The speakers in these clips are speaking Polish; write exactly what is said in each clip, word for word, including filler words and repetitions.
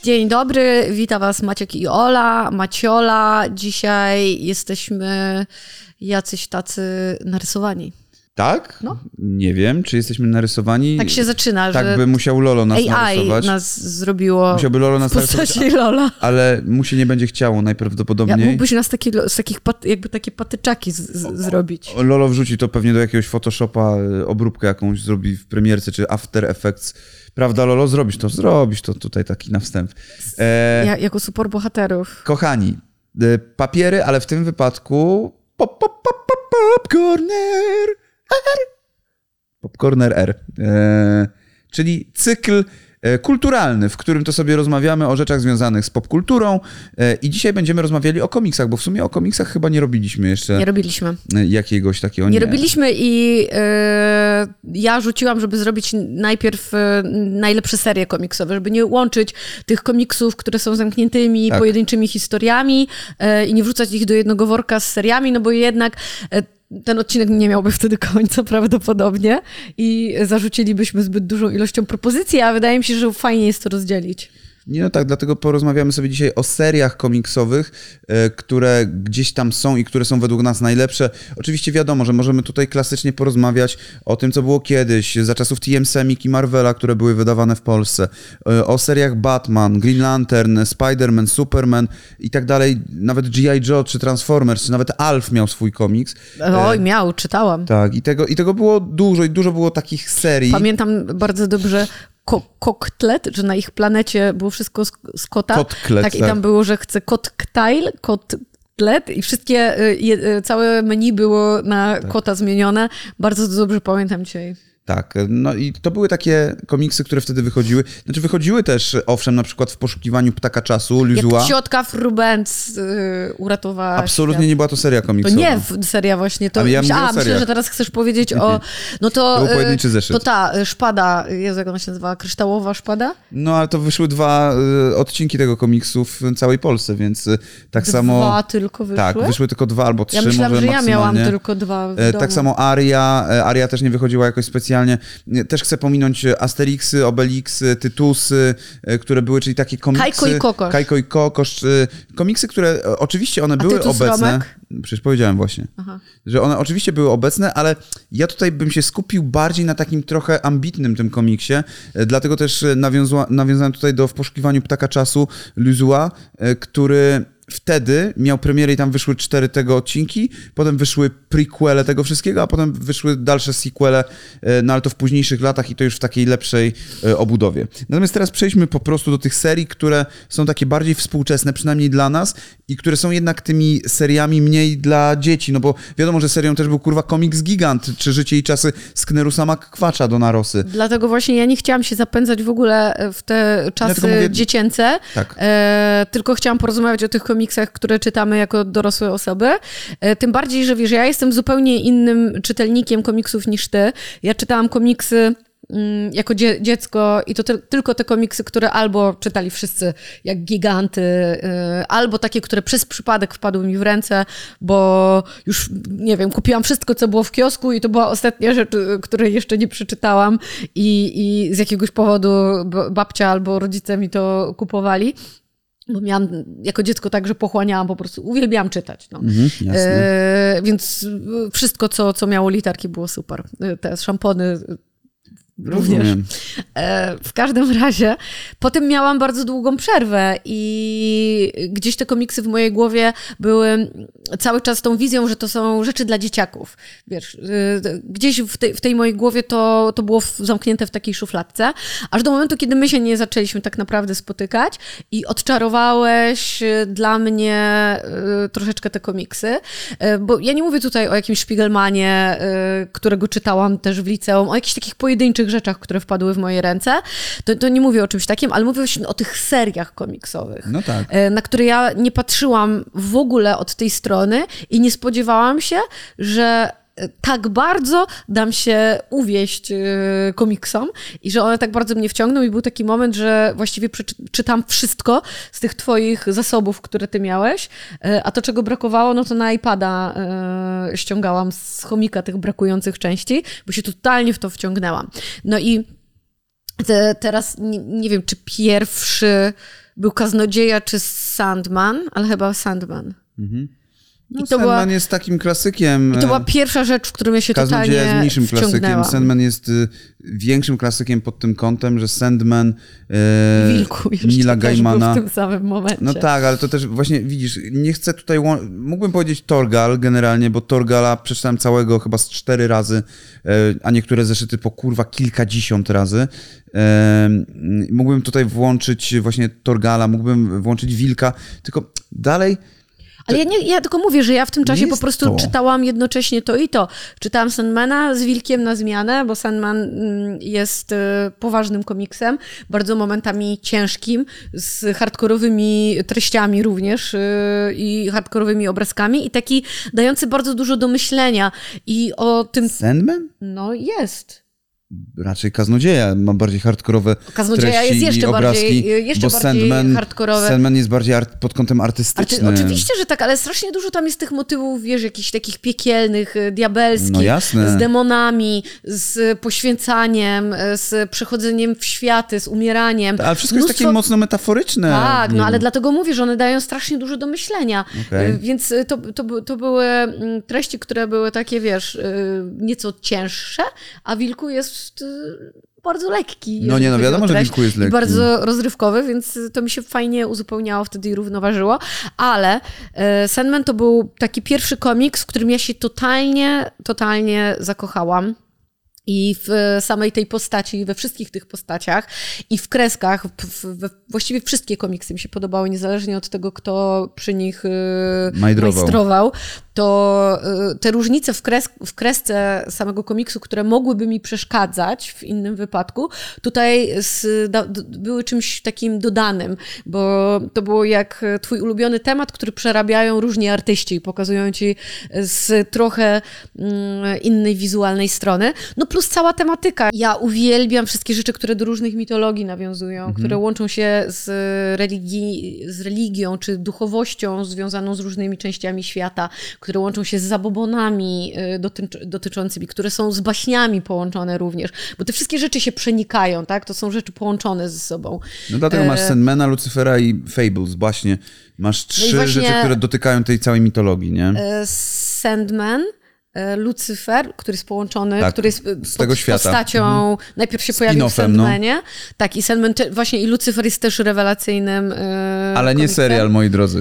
Dzień dobry, witam was Maciek i Ola, Maciola. Dzisiaj jesteśmy jacyś tacy narysowani. Tak? No. Nie wiem, czy jesteśmy narysowani. Tak się zaczyna, tak że by musiał Lolo nas A I narysować. nas zrobiło Musiałby Lolo nas w postaci narysować, Lola. ale mu się nie będzie chciało najprawdopodobniej. Ja, mógłbyś nas taki, z takich pat, jakby takie patyczaki z, z, zrobić. Lolo wrzuci to pewnie do jakiegoś Photoshopa, obróbkę jakąś zrobi w premierce, czy After Effects. Prawda, Lolo? Zrobisz to, zrobisz to tutaj taki na wstęp. E, ja, jako superbohaterów. Kochani, papiery, ale w tym wypadku pop, pop, pop, pop, popcorner R. Popcorner R. E, czyli cykl e, kulturalny, w którym to sobie rozmawiamy o rzeczach związanych z popkulturą e, i dzisiaj będziemy rozmawiali o komiksach, bo w sumie o komiksach chyba nie robiliśmy jeszcze. Nie robiliśmy. Jakiegoś takiego. Nie, Nie, robiliśmy i e, ja rzuciłam, żeby zrobić najpierw e, najlepsze serie komiksowe, żeby nie łączyć tych komiksów, które są zamkniętymi, tak. pojedynczymi historiami e, i nie wrzucać ich do jednego worka z seriami, no bo jednak e, ten odcinek nie miałby wtedy końca prawdopodobnie i zarzucilibyśmy zbyt dużą ilością propozycji, a wydaje mi się, że fajnie jest to rozdzielić. Nie, no tak, dlatego porozmawiamy sobie dzisiaj o seriach komiksowych, e, które gdzieś tam są i które są według nas najlepsze. Oczywiście wiadomo, że możemy tutaj klasycznie porozmawiać o tym, co było kiedyś, za czasów T M Semik i Marvela, które były wydawane w Polsce, e, o seriach Batman, Green Lantern, Spider-Man, Superman i tak dalej, nawet G I Joe czy Transformers, czy nawet Alf miał swój komiks. Oj, e, miał, czytałam. Tak, i tego, i tego było dużo i dużo było takich serii. Pamiętam bardzo dobrze Ko- koktlet, że na ich planecie było wszystko z, z kota. Kotklet, tak, tak, i tam było, że chce kotktajl, kotlet i wszystkie, je, całe menu było na tak. kota zmienione. Bardzo dobrze pamiętam dzisiaj. Tak, no i to były takie komiksy, które wtedy wychodziły. Znaczy wychodziły też, owszem, na przykład w Poszukiwaniu Ptaka Czasu, Luzua. Jak ciotka Frubens yy, uratowała Absolutnie świat. Nie była to seria komiksowa. To nie seria właśnie. To, Ale ja myślę, a, myślę, myślę, że teraz chcesz powiedzieć o... No to, to był pojedynczy zeszyt. To ta szpada, Jezu, jak ona się nazywa? Kryształowa szpada? No ale to wyszły dwa y, odcinki tego komiksu w całej Polsce, więc y, tak dwa samo... Dwa tylko wyszły? Tak, wyszły tylko dwa albo trzy ja myślałam, może że ja miałam tylko dwa w domu. Tak samo Aria. Aria też nie wychodziła jakoś specjalnie. Też chcę pominąć Asterixy, Obelixy, Tytusy, które były, czyli takie komiksy... Kajko i Kokosz. Kajko i Kokosz. Komiksy, które oczywiście one A były Tytus obecne. Romek? Przecież powiedziałem właśnie. Aha. Że one oczywiście były obecne, ale ja tutaj bym się skupił bardziej na takim trochę ambitnym tym komiksie. Dlatego też nawiązła, nawiązałem tutaj do W poszukiwaniu Ptaka Czasu Luzua, który... Wtedy miał premierę i tam wyszły cztery tego odcinki, potem wyszły prequele tego wszystkiego, a potem wyszły dalsze sequele, no ale to w późniejszych latach i to już w takiej lepszej obudowie. Natomiast teraz przejdźmy po prostu do tych serii, które są takie bardziej współczesne, przynajmniej dla nas, i które są jednak tymi seriami mniej dla dzieci, no bo wiadomo, że serią też był kurwa komiks Gigant, czy Życie i czasy Sknerusa McQuatcha do Narosy. Dlatego właśnie ja nie chciałam się zapędzać w ogóle w te czasy ja mówię... dziecięce, tak. e, tylko chciałam porozmawiać o tych komiksach, które czytamy jako dorosłe osoby. E, tym bardziej, że wiesz, ja jestem zupełnie innym czytelnikiem komiksów niż ty. Ja czytałam komiksy mm, jako dzie- dziecko i to te, tylko te komiksy, które albo czytali wszyscy, jak Giganty, y, albo takie, które przez przypadek wpadły mi w ręce, bo już, nie wiem, kupiłam wszystko, co było w kiosku i to była ostatnia rzecz, której jeszcze nie przeczytałam i, i z jakiegoś powodu babcia albo rodzice mi to kupowali. Bo miałam jako dziecko tak, że pochłaniałam po prostu, uwielbiałam czytać. No. Mhm, jasne. E, więc wszystko, co, co miało literki, było super. Te szampony również. E, w każdym razie potem miałam bardzo długą przerwę i gdzieś te komiksy w mojej głowie były cały czas tą wizją, że to są rzeczy dla dzieciaków. Wiesz, e, gdzieś w, te, w tej mojej głowie to, to było w, zamknięte w takiej szufladce, aż do momentu, kiedy my się nie zaczęliśmy tak naprawdę spotykać i odczarowałeś dla mnie e, troszeczkę te komiksy, e, bo ja nie mówię tutaj o jakimś Spiegelmanie, e, którego czytałam też w liceum, o jakichś takich pojedynczych rzeczach, które wpadły w moje ręce, to, to nie mówię o czymś takim, ale mówię o tych seriach komiksowych, no tak. na które ja nie patrzyłam w ogóle od tej strony i nie spodziewałam się, że tak bardzo dam się uwieść komiksom i że one tak bardzo mnie wciągną i był taki moment, że właściwie przeczytam wszystko z tych twoich zasobów, które ty miałeś, a to, czego brakowało, no to na iPada ściągałam z chomika tych brakujących części, bo się totalnie w to wciągnęłam. No i te, teraz nie, nie wiem, czy pierwszy był Kaznodzieja czy Sandman, ale chyba Sandman. Mhm. No, I to Sandman była, jest takim klasykiem. I to była pierwsza rzecz, w którą ja się totalnie jest mniejszym wciągnęłam. klasykiem. Sandman jest y, większym klasykiem pod tym kątem, że Sandman y, Wilku Neila Gaimana. w tym samym momencie. No tak, ale to też właśnie widzisz, nie chcę tutaj, mógłbym powiedzieć Torgal generalnie, bo Torgala przeczytałem całego chyba z cztery razy, y, a niektóre zeszyty po kurwa kilkadziesiąt razy. Y, mógłbym tutaj włączyć właśnie Torgala, mógłbym włączyć Wilka, tylko dalej. Ale ja, nie, ja tylko mówię, że ja w tym czasie po prostu to. czytałam jednocześnie to i to. Czytałam Sandmana z Wilkiem na zmianę, bo Sandman jest poważnym komiksem, bardzo momentami ciężkim, z hardkorowymi treściami również i hardkorowymi obrazkami i taki dający bardzo dużo do myślenia. I o tym... Sandman? No jest. Raczej Kaznodzieja ma bardziej hardkorowe Kaznodzieja treści jest jeszcze i obrazki, bardziej, jeszcze bo bardziej Sandman, hardkorowe. Sandman jest bardziej art, pod kątem artystycznym. Arty, oczywiście, że tak, ale strasznie dużo tam jest tych motywów, wiesz, jakichś takich piekielnych, diabelskich, no jasne. z demonami, z poświęcaniem, z przechodzeniem w światy, z umieraniem. Ale wszystko Mnóstwo... jest takie mocno metaforyczne. Tak, no ale dlatego mówię, że one dają strasznie dużo do myślenia. Okay. Więc to, to, to były treści, które były takie, wiesz, nieco cięższe, a Wilku jest bardzo lekki. No nie, no wiadomo, że Wilku jest lekki. I bardzo rozrywkowy, więc to mi się fajnie uzupełniało wtedy i równoważyło. Ale e, Sandman to był taki pierwszy komiks, w którym ja się totalnie, totalnie zakochałam. I w samej tej postaci, we wszystkich tych postaciach i w kreskach, w, w, właściwie wszystkie komiksy mi się podobały, niezależnie od tego, kto przy nich Majdrował. majstrował, to te różnice w, kres, w kresce samego komiksu, które mogłyby mi przeszkadzać w innym wypadku, tutaj z, da, były czymś takim dodanym, bo to było jak twój ulubiony temat, który przerabiają różni artyści i pokazują ci z trochę mm, innej wizualnej strony. No plus cała tematyka. Ja uwielbiam wszystkie rzeczy, które do różnych mitologii nawiązują, mhm. które łączą się z, religii, z religią czy duchowością związaną z różnymi częściami świata, które łączą się z zabobonami doty- dotyczącymi, które są z baśniami połączone również, bo te wszystkie rzeczy się przenikają, tak? To są rzeczy połączone ze sobą. No dlatego masz Sandmana, Lucyfera i Fables, właśnie. Masz trzy no rzeczy, które dotykają tej całej mitologii, nie? Sandman, Lucyfer, który jest połączony, tak, który jest z tego świata. postacią, mhm. najpierw się pojawił w Sandmanie, no. tak, i Sandman właśnie, i Lucyfer jest też rewelacyjnym Ale komiksem. Nie komiksem. serial, moi drodzy.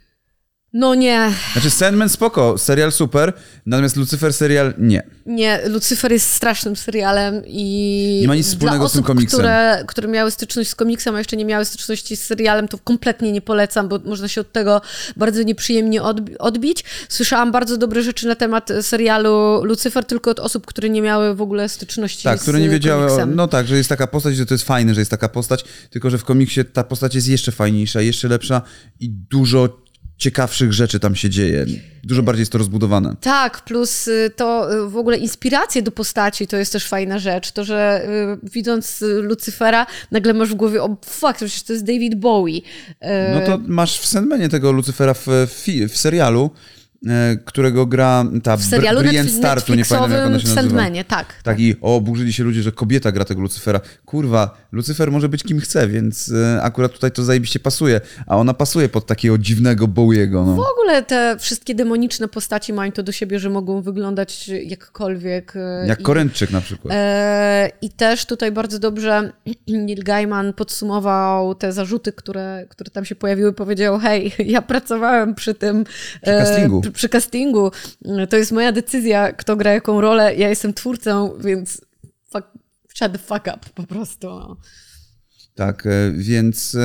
No nie. Znaczy Sandman spoko, serial super, natomiast Lucyfer serial nie. Nie, Lucyfer jest strasznym serialem i nie ma nic wspólnego dla z tym osób, komiksem. Które, które miały styczność z komiksem, a jeszcze nie miały styczności z serialem, to kompletnie nie polecam, bo można się od tego bardzo nieprzyjemnie odbić. Słyszałam bardzo dobre rzeczy na temat serialu Lucyfer tylko od osób, które nie miały w ogóle styczności tak, z które nie wiedziały, komiksem. No tak, że jest taka postać, że to jest fajne, że jest taka postać, tylko że w komiksie ta postać jest jeszcze fajniejsza, jeszcze lepsza i dużo ciekawszych rzeczy tam się dzieje. Dużo bardziej jest to rozbudowane. Tak, plus to w ogóle inspiracje do postaci to jest też fajna rzecz. To, że y, widząc Lucyfera nagle masz w głowie, o fuck, przecież to jest David Bowie. Y... No to masz w Sandmanie tego Lucyfera w, w, w serialu, którego gra ta w serialu Brienne Startu, nie pamiętam jak ona się nazywa. Sandmanie, tak. Tak, tak, i o, oburzyli się ludzie, że kobieta gra tego Lucyfera. Kurwa, Lucyfer może być kim chce, więc akurat tutaj to zajebiście pasuje, a ona pasuje pod takiego dziwnego Bowiego. No. W ogóle te wszystkie demoniczne postaci mają to do siebie, że mogą wyglądać jakkolwiek. Jak i, Korętczyk na przykład. E, I też tutaj bardzo dobrze Neil Gaiman podsumował te zarzuty, które, które tam się pojawiły. Powiedział, hej, ja pracowałem przy tym... Przy castingu. Przy, przy castingu. To jest moja decyzja, kto gra jaką rolę. Ja jestem twórcą, więc fuck, shut the fuck up po prostu. No. Tak, więc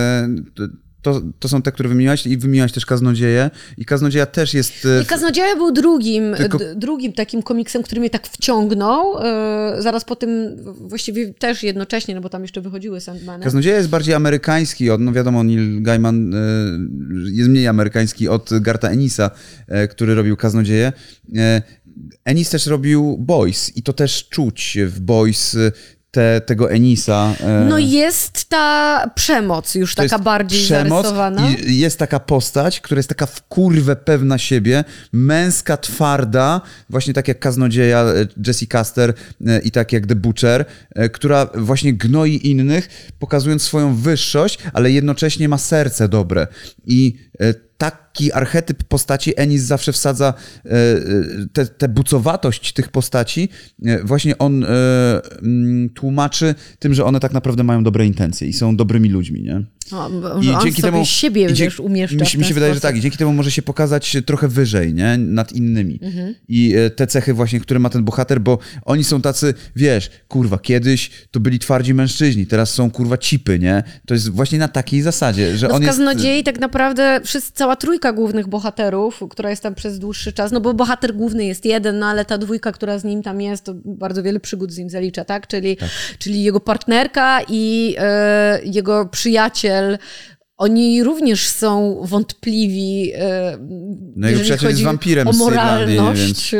to, to są te, które wymieniłaś i wymieniłaś też Kaznodzieję. I Kaznodzieja też jest... I Kaznodzieja był drugim, Tylko... d- drugim takim komiksem, który mnie tak wciągnął. Yy, zaraz po tym właściwie też jednocześnie, no bo tam jeszcze wychodziły Sandmany. Kaznodzieja jest bardziej amerykański od, no wiadomo, Neil Gaiman yy, jest mniej amerykański od Garta Ennisa, yy, który robił Kaznodzieję. Yy, Ennis też robił Boys i to też czuć w Boys yy, te, tego Enisa. No jest ta przemoc już to taka bardziej przemoc zarysowana. I jest taka postać, która jest taka w kurwę pewna siebie, męska, twarda, właśnie tak jak kaznodzieja Jesse Custer i tak jak The Butcher, która właśnie gnoi innych, pokazując swoją wyższość, ale jednocześnie ma serce dobre. I taki archetyp postaci Ennis zawsze wsadza tę te, te bucowatość tych postaci. Właśnie on tłumaczy tym, że one tak naprawdę mają dobre intencje i są dobrymi ludźmi, nie? O, I on dzięki sobie temu siebie i wiesz, umieszcza mi, mi się wydaje, że tak. I dzięki temu może się pokazać trochę wyżej, nie? Nad innymi. Mhm. I te cechy właśnie, które ma ten bohater, bo oni są tacy, wiesz, kurwa, kiedyś to byli twardzi mężczyźni, teraz są, kurwa, cipy, nie? To jest właśnie na takiej zasadzie, że no on w jest... Kaznodziei tak naprawdę wszyscy, cała trójka głównych bohaterów, która jest tam przez dłuższy czas, no bo bohater główny jest jeden, no ale ta dwójka, która z nim tam jest, to bardzo wiele przygód z nim zalicza, tak? Czyli, tak. czyli jego partnerka i e, jego przyjaciel. Oni również są wątpliwi, no jeżeli chodzi jest wampirem o moralność. Więc...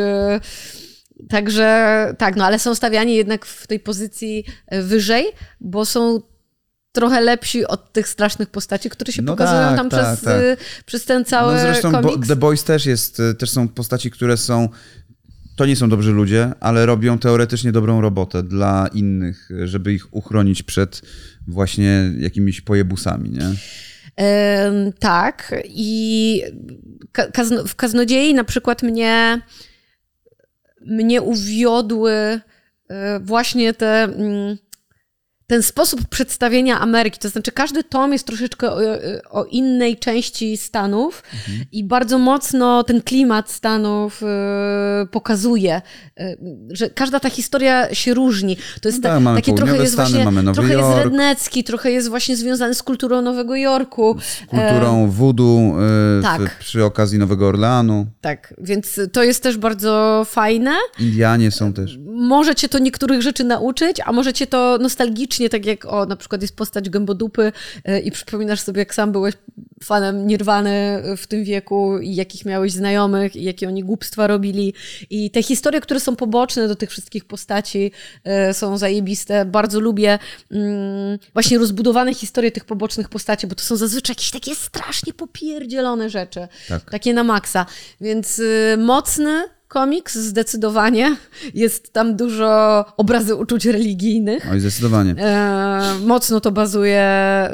Także tak, no ale są stawiani jednak w tej pozycji wyżej, bo są trochę lepsi od tych strasznych postaci, które się no pokazują tak, tam tak, przez, tak. przez ten cały no zresztą komiks. Bo, The Boys też jest, też są postaci, które są to nie są dobrzy ludzie, ale robią teoretycznie dobrą robotę dla innych, żeby ich uchronić przed właśnie jakimiś pojebusami, nie? Yy, tak. I kazno, w Kaznodziei na przykład mnie, mnie uwiodły yy, właśnie te... Yy, ten sposób przedstawienia Ameryki, to znaczy każdy tom jest troszeczkę o, o innej części Stanów mhm. i bardzo mocno ten klimat Stanów y, pokazuje, y, że każda ta historia się różni. To jest no tak, ta, takie trochę jest Stany, właśnie, mamy Nowy trochę Jork. jest rednecki, trochę jest właśnie związany z kulturą Nowego Jorku. Z kulturą e, voodoo y, tak. w, przy okazji Nowego Orleanu. Tak, więc to jest też bardzo fajne. Indianie są też. Może cię to niektórych rzeczy nauczyć, a może cię to nostalgicznie, tak jak o, na przykład jest postać Gębodupy yy, i przypominasz sobie, jak sam byłeś fanem Nirwany w tym wieku i jakich miałeś znajomych i jakie oni głupstwa robili. I te historie, które są poboczne do tych wszystkich postaci yy, są zajebiste. Bardzo lubię yy, właśnie rozbudowane historie tych pobocznych postaci, bo to są zazwyczaj jakieś takie strasznie popierdzielone rzeczy. Tak. Takie na maksa. Więc yy, mocny komiks, zdecydowanie. Jest tam dużo obrazy uczuć religijnych. Oj, zdecydowanie. E, mocno to bazuje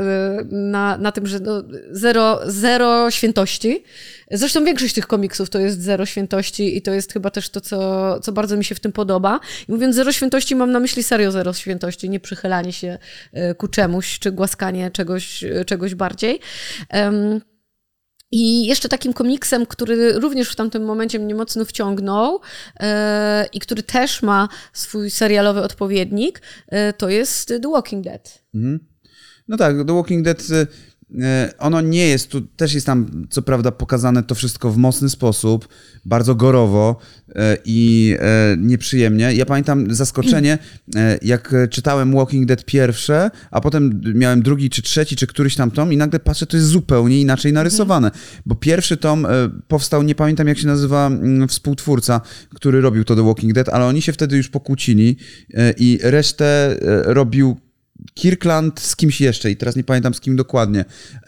na, na tym, że no, zero, zero świętości. Zresztą większość tych komiksów to jest zero świętości i to jest chyba też to, co, co bardzo mi się w tym podoba. I mówiąc zero świętości, mam na myśli serio zero świętości, nie przychylanie się ku czemuś, czy głaskanie czegoś, czegoś bardziej. Um, I jeszcze takim komiksem, który również w tamtym momencie mnie mocno wciągnął yy, i który też ma swój serialowy odpowiednik, yy, to jest The Walking Dead. Mhm. No tak, The Walking Dead, yy, ono nie jest, tu też jest tam co prawda pokazane to wszystko w mocny sposób, bardzo gorowo yy, i yy, nieprzyjemnie. Ja pamiętam zaskoczenie, yy, jak czytałem Walking Dead pierwsze, a potem miałem drugi, czy trzeci, czy któryś tam tom i nagle patrzę, to jest zupełnie inaczej narysowane. Mhm. Bo pierwszy tom yy, powstał, nie pamiętam jak się nazywa yy, współtwórca, który robił to The Walking Dead, ale oni się wtedy już pokłócili yy, i resztę yy, robił Kirkland z kimś jeszcze i teraz nie pamiętam z kim dokładnie.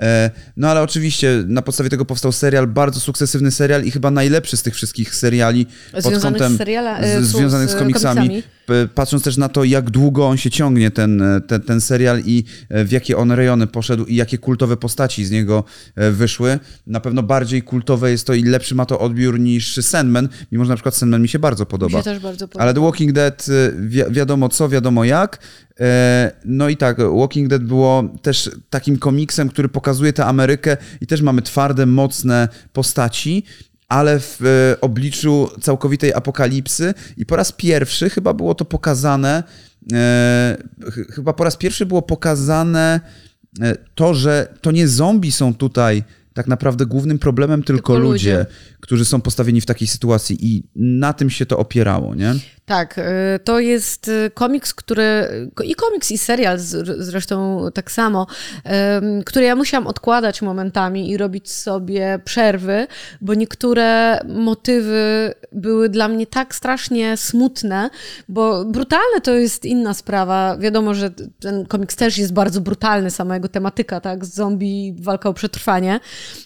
No ale oczywiście na podstawie tego powstał serial, bardzo sukcesywny serial i chyba najlepszy z tych wszystkich seriali pod związanych kątem z seriala, z, związanych z komiksami. komiksami. Patrząc też na to, jak długo on się ciągnie, ten, ten, ten serial i w jakie on rejony poszedł i jakie kultowe postaci z niego wyszły. Na pewno bardziej kultowe jest to i lepszy ma to odbiór niż Sandman, mimo że na przykład Sandman mi się bardzo podoba. Mi się też bardzo podoba. Ale The Walking Dead wi- wiadomo co, wiadomo jak. No i tak, Walking Dead było też takim komiksem, który pokazuje tę Amerykę i też mamy twarde, mocne postaci, ale w e, obliczu całkowitej apokalipsy i po raz pierwszy chyba było to pokazane, e, ch- chyba po raz pierwszy było pokazane e, to, że to nie zombie są tutaj tak naprawdę głównym problemem, tylko, tylko ludzie, ludzie, którzy są postawieni w takiej sytuacji i na tym się to opierało, nie? Tak, to jest komiks, który, i komiks, i serial zresztą tak samo, który ja musiałam odkładać momentami i robić sobie przerwy, bo niektóre motywy były dla mnie tak strasznie smutne, bo brutalne to jest inna sprawa. Wiadomo, że ten komiks też jest bardzo brutalny, sama jego tematyka, tak, zombie, walka o przetrwanie,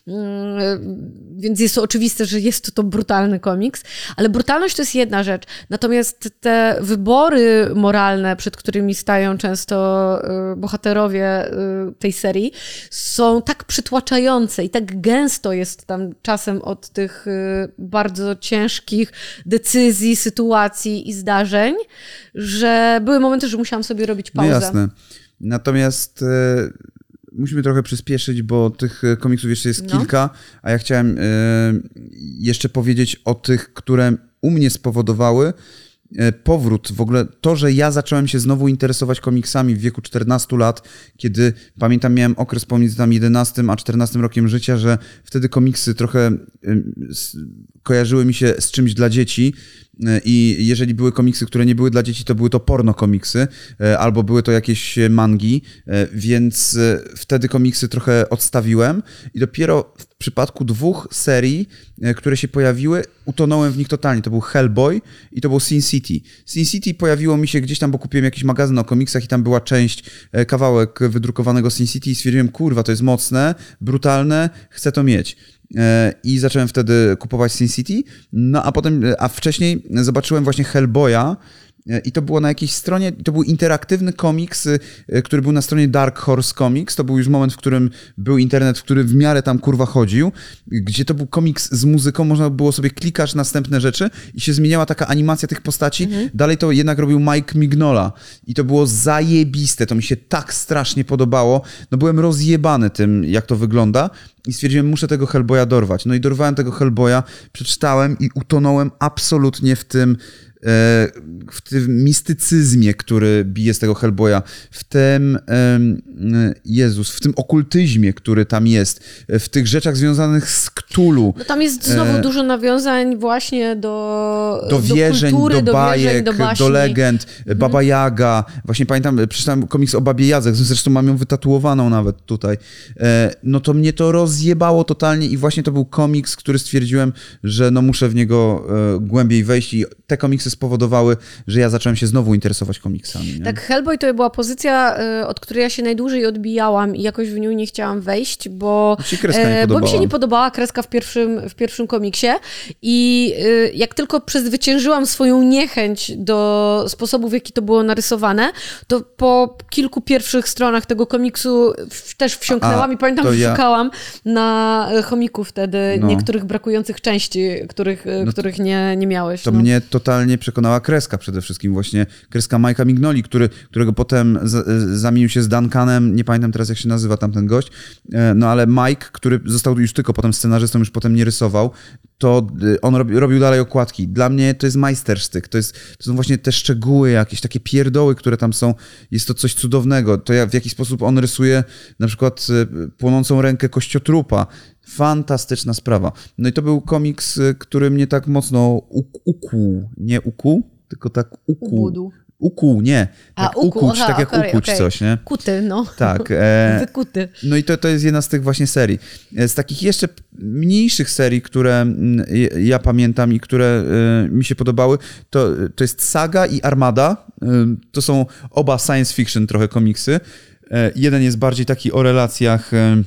więc jest to oczywiste, że jest to, to brutalny komiks, ale brutalność to jest jedna rzecz, natomiast te wybory moralne, przed którymi stają często bohaterowie tej serii, są tak przytłaczające i tak gęsto jest tam czasem od tych bardzo ciężkich decyzji, sytuacji i zdarzeń, że były momenty, że musiałam sobie robić pauzę. No jasne. Natomiast e, musimy trochę przyspieszyć, bo tych komiksów jeszcze jest no. kilka, a ja chciałem e, jeszcze powiedzieć o tych, które u mnie spowodowały powrót, w ogóle to, że ja zacząłem się znowu interesować komiksami w wieku czternastu lat, kiedy pamiętam, miałem okres pomiędzy tam jedenastym a czternastym rokiem życia, że wtedy komiksy trochę kojarzyły mi się z czymś dla dzieci i jeżeli były komiksy, które nie były dla dzieci, to były to porno komiksy albo były to jakieś mangi, więc wtedy komiksy trochę odstawiłem i dopiero w przypadku dwóch serii, które się pojawiły, utonąłem w nich totalnie. To był Hellboy i to był Sin City. Sin City pojawiło mi się gdzieś tam, bo kupiłem jakiś magazyn o komiksach i tam była część, kawałek wydrukowanego Sin City i stwierdziłem, kurwa, to jest mocne, brutalne, chcę to mieć. I zacząłem wtedy kupować Sin City, no a potem, a wcześniej zobaczyłem właśnie Hellboya i to było na jakiejś stronie, to był interaktywny komiks, który był na stronie Dark Horse Comics, to był już moment, w którym był internet, w który w miarę tam kurwa chodził, gdzie to był komiks z muzyką, można było sobie klikać następne rzeczy i się zmieniała taka animacja tych postaci, mhm. Dalej to jednak robił Mike Mignola i to było zajebiste, to mi się tak strasznie podobało, no byłem rozjebany tym, jak to wygląda i stwierdziłem, muszę tego Hellboya dorwać. No i dorwałem tego Hellboya, przeczytałem i utonąłem absolutnie w tym w tym mistycyzmie, który bije z tego Hellboya, w tym Jezus, w tym okultyzmie, który tam jest, w tych rzeczach związanych z Cthulhu. No tam jest znowu e... dużo nawiązań właśnie do do wierzeń, do, kultury, do bajek, do, wierzeń, do, do legend, mhm. Baba Jaga. Właśnie pamiętam, przeczytałem komiks o Babie Jadze, zresztą mam ją wytatuowaną nawet tutaj. No to mnie to rozjebało totalnie i właśnie to był komiks, który stwierdziłem, że no muszę w niego głębiej wejść i te komiksy spowodowały, że ja zacząłem się znowu interesować komiksami. Nie? Tak, Hellboy to była pozycja, od której ja się najdłużej odbijałam i jakoś w nią nie chciałam wejść, bo, ci kreska nie bo mi się nie podobała kreska w pierwszym, w pierwszym komiksie i jak tylko przezwyciężyłam swoją niechęć do sposobu, w jaki to było narysowane, to po kilku pierwszych stronach tego komiksu też wsiąknęłam A, i pamiętam, że ja... szukałam na chomiku wtedy no. niektórych brakujących części, których, no których nie, nie miałeś. To no. mnie totalnie przekonała kreska przede wszystkim, właśnie kreska Mike'a Mignoli, który, którego potem z, zamienił się z Duncanem, nie pamiętam teraz jak się nazywa tamten gość, no ale Mike, który został już tylko potem scenarzystą, już potem nie rysował, to on robi, robił dalej okładki. Dla mnie to jest majstersztyk, to, jest, to są właśnie te szczegóły jakieś, takie pierdoły, które tam są, jest to coś cudownego. To ja, w jaki sposób on rysuje na przykład płonącą rękę kościotrupa. Fantastyczna sprawa. No i to był komiks, który mnie tak mocno ukuł, nie ukuł, tylko tak ukuł. Ukuł, nie. Tak A, ukuł, ukuć, aha, tak jak okay, ukuć okay. coś, nie? Kuty, no. Tak. E, Wykuty. No i to, to jest jedna z tych właśnie serii. Z takich jeszcze mniejszych serii, które ja pamiętam i które e, mi się podobały, to, to jest Saga i Armada. E, to są oba science fiction trochę komiksy. E, jeden jest bardziej taki o relacjach e,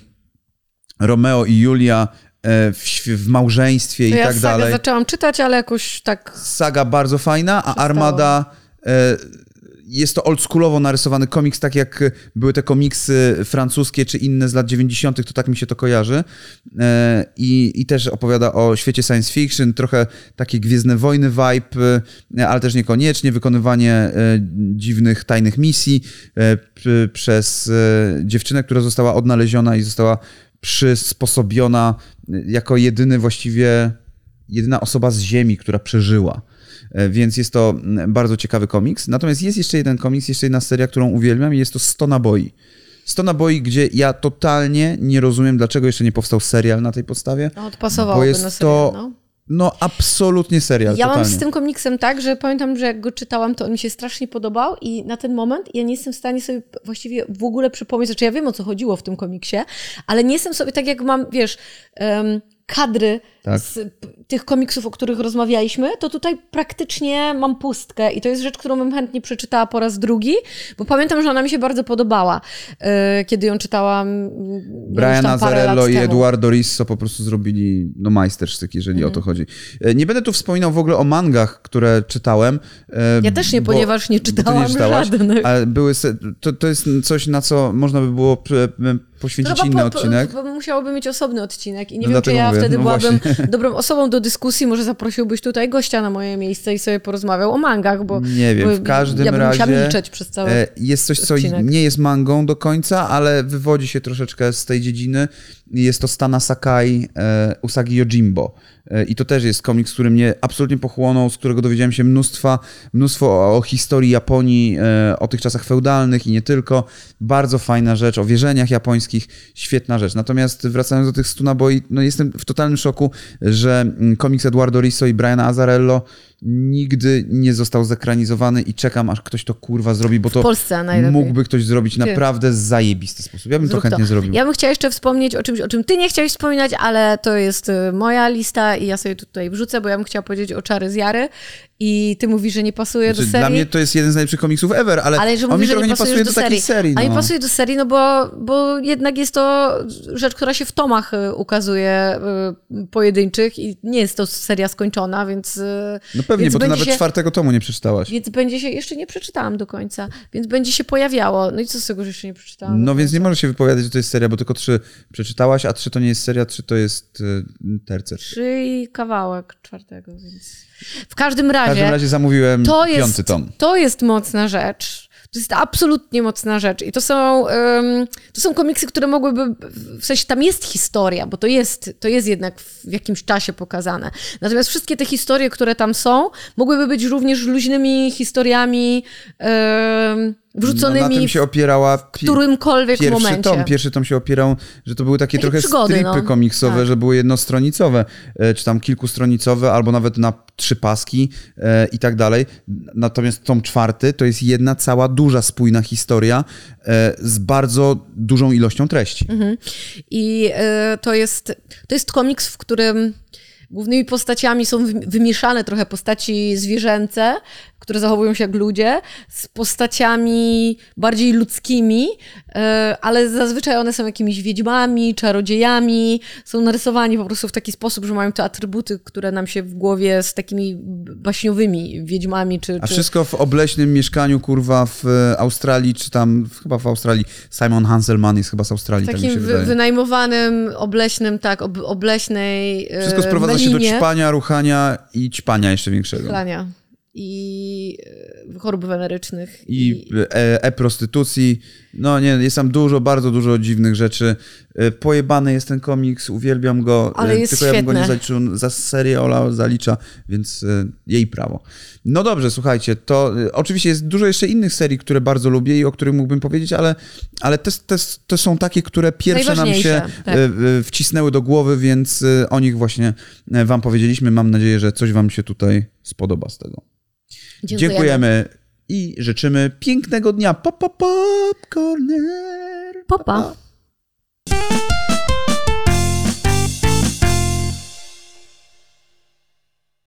Romeo i Julia w, w małżeństwie to i ja tak sagę dalej. Zaczęłam czytać, ale jakoś tak... Saga bardzo fajna, a Armada e, jest to oldschoolowo narysowany komiks, tak jak były te komiksy francuskie czy inne z lat dziewięćdziesiątych, to tak mi się to kojarzy. E, i, I też opowiada o świecie science fiction, trochę takie Gwiezdne Wojny vibe, e, ale też niekoniecznie, wykonywanie e, dziwnych, tajnych misji e, p, przez e, dziewczynę, która została odnaleziona i została przysposobiona jako jedyny właściwie, jedyna osoba z Ziemi, która przeżyła. Więc jest to bardzo ciekawy komiks. Natomiast jest jeszcze jeden komiks, jeszcze jedna seria, którą uwielbiam i jest to sto naboi. sto naboi, gdzie ja totalnie nie rozumiem, dlaczego jeszcze nie powstał serial na tej podstawie. No, odpasowałby bo jest na serial, to no. No absolutnie serial, Ja totalnie. mam z tym komiksem tak, że pamiętam, że jak go czytałam, to on mi się strasznie podobał i na ten moment ja nie jestem w stanie sobie właściwie w ogóle przypomnieć, znaczy ja wiem, o co chodziło w tym komiksie, ale nie jestem sobie, tak jak mam, wiesz, um, kadry tak. z p- tych komiksów, o których rozmawialiśmy, to tutaj praktycznie mam pustkę i to jest rzecz, którą bym chętnie przeczytała po raz drugi, bo pamiętam, że ona mi się bardzo podobała, yy, kiedy ją czytałam Brian Azzarello i Eduardo Risso po prostu zrobili no, majstersztyk, jeżeli mm. o to chodzi. Nie będę tu wspominał w ogóle o mangach, które czytałem. Ja też nie, bo, ponieważ nie czytałam nie czytałaś, żadnych. Ale były, to, to jest coś, na co można by było poświęcić inny po, odcinek. Po, po, musiałoby mieć osobny odcinek i nie no wiem, czy ja mówię, wtedy no byłabym właśnie. dobrą osobą do dyskusji, może zaprosiłbyś tutaj gościa na moje miejsce i sobie porozmawiał o mangach, bo nie wiem, w każdym ja bym razie milczeć przez cały jest coś, co odcinek. nie jest mangą do końca, ale wywodzi się troszeczkę z tej dziedziny. Jest to Stana Sakai e, Usagi Yojimbo. E, I to też jest komiks, który mnie absolutnie pochłonął, z którego dowiedziałem się mnóstwa, mnóstwo o, o historii Japonii, e, o tych czasach feudalnych i nie tylko. Bardzo fajna rzecz, o wierzeniach japońskich, świetna rzecz. Natomiast wracając do tych stu naboi, no jestem w totalnym szoku, że komiks Eduardo Risso i Briana Azzarello nigdy nie został zekranizowany i czekam, aż ktoś to kurwa zrobi, bo to w Polsce najlepiej. Mógłby ktoś zrobić naprawdę zajebisty sposób. Ja bym Zrób to chętnie to. zrobił. Ja bym chciała jeszcze wspomnieć o czymś, o czym ty nie chciałeś wspominać, ale to jest moja lista i ja sobie tutaj wrzucę, bo ja bym chciała powiedzieć o Czary z Jary i ty mówisz, że nie pasuje znaczy, do serii. Dla mnie to jest jeden z najlepszych komiksów ever, ale, ale że on mówisz, mi trochę nie pasuje do, do takiej serii. No. A nie pasuje do serii, no bo, bo jednak jest to rzecz, która się w tomach ukazuje pojedynczych i nie jest to seria skończona, więc... No pewnie, więc bo ty nawet się, czwartego tomu nie przeczytałaś. Więc będzie się, jeszcze nie przeczytałam do końca, więc będzie się pojawiało. No i co z tego, że jeszcze nie przeczytałam? No więc nie możesz się wypowiadać, że to jest seria, bo tylko trzy przeczytałaś, a trzy to nie jest seria, trzy to jest y, tercer. Trzy i kawałek czwartego, więc... W każdym razie... W każdym razie zamówiłem to piąty jest, tom. To jest mocna rzecz. To jest absolutnie mocna rzecz. I to są, um, to są komiksy, które mogłyby... W sensie tam jest historia, bo to jest, to jest jednak w jakimś czasie pokazane. Natomiast wszystkie te historie, które tam są, mogłyby być również luźnymi historiami um, wrzuconymi no, na tym się opierała w którymkolwiek pierwszy momencie. Tom. Pierwszy tom się opierał, że to były takie, takie trochę przygody, stripy no. komiksowe, tak. że były jednostronicowe, czy tam kilkustronicowe, albo nawet na trzy paski e, i tak dalej. Natomiast tom czwarty to jest jedna cała duża, spójna historia e, z bardzo dużą ilością treści. Mhm. I e, to jest, to jest komiks, w którym głównymi postaciami są wymieszane trochę postaci zwierzęce, które zachowują się jak ludzie, z postaciami bardziej ludzkimi, ale zazwyczaj one są jakimiś wiedźmami, czarodziejami, są narysowani po prostu w taki sposób, że mają te atrybuty, które nam się w głowie z takimi baśniowymi wiedźmami. Czy, A czy... wszystko w obleśnym mieszkaniu, kurwa, w Australii, czy tam, chyba w Australii, Simon Hanselman jest chyba z Australii, takim tak mi się wydaje. wynajmowanym, obleśnym, tak, ob, obleśnej Wszystko sprowadza melinie. się do ćpania, ruchania i ćpania jeszcze większego. Chlania. I chorób wenerycznych. I, i... e-prostytucji. No nie, jest tam dużo, bardzo dużo dziwnych rzeczy. Pojebany jest ten komiks, uwielbiam go. Ale jest tylko świetne. ja bym go nie zaliczył. Za serię Ola zalicza, więc jej prawo. No dobrze, słuchajcie, to oczywiście jest dużo jeszcze innych serii, które bardzo lubię i o których mógłbym powiedzieć, ale, ale te, te, te są takie, które pierwsze nam się tak. wcisnęły do głowy, więc o nich właśnie wam powiedzieliśmy. Mam nadzieję, że coś wam się tutaj spodoba z tego. Dziękujemy. Dziękujemy i życzymy pięknego dnia. Pop, pop, popcorner. Popa.